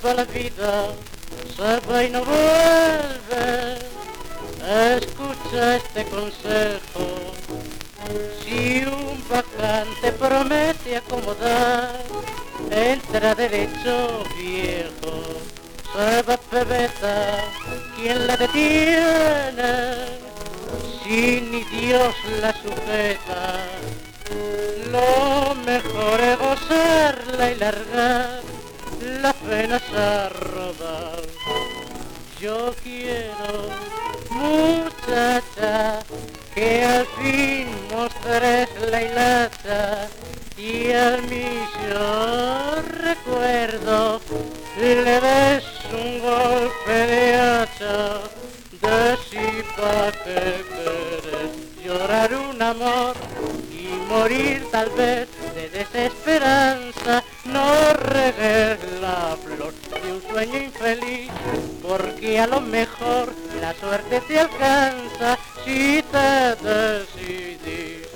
va la vida, se va y no vuelve. Escucha este consejo: si un vacante promete acomodar, entra derecho viejo, se va pebeta, ¿quién la detiene? Si ni Dios la sujeta, lo mejor es gozarla y largar las penas a rodar. Yo quiero, muchacha, que al fin mostres la hilata y al mismo recuerdo le des un golpe de hacha. Desipa que quieres llorar un amor y morir tal vez de desesperanza. No regues la flor de un sueño infeliz, porque a lo mejor la suerte te alcanza si te decidís.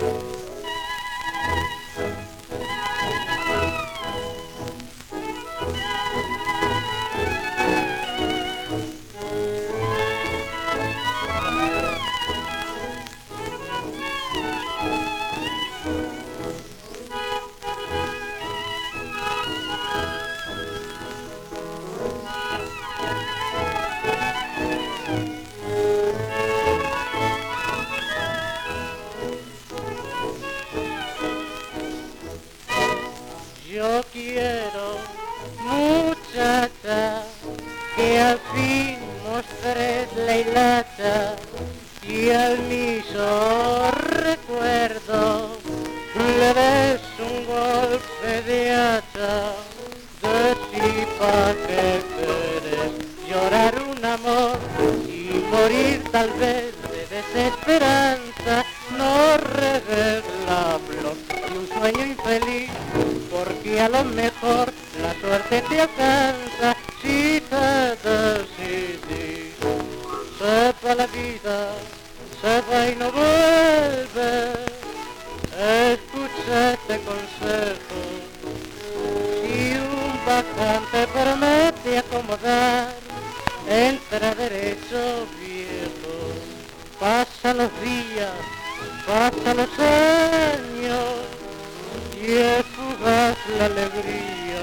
Yo quiero, muchacha, que al fin mostres la hilata y al mismo recuerdo le des un golpe de hacha. Desipa que quieres llorar un amor y morir tal vez de desesperanza. No regues la flor de un sueño infeliz, porque a lo mejor la suerte te alcanza si te decidís. Sepa la vida, se va y no vuelve. Escucha este consejo: si un vacante promete acomodar, entra derecho viejo. Pasan los días, pasan los años y es fugaz la alegría.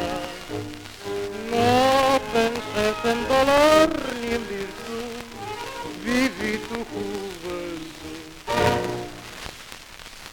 No penses en dolor ni en virtud, viví tu juventud.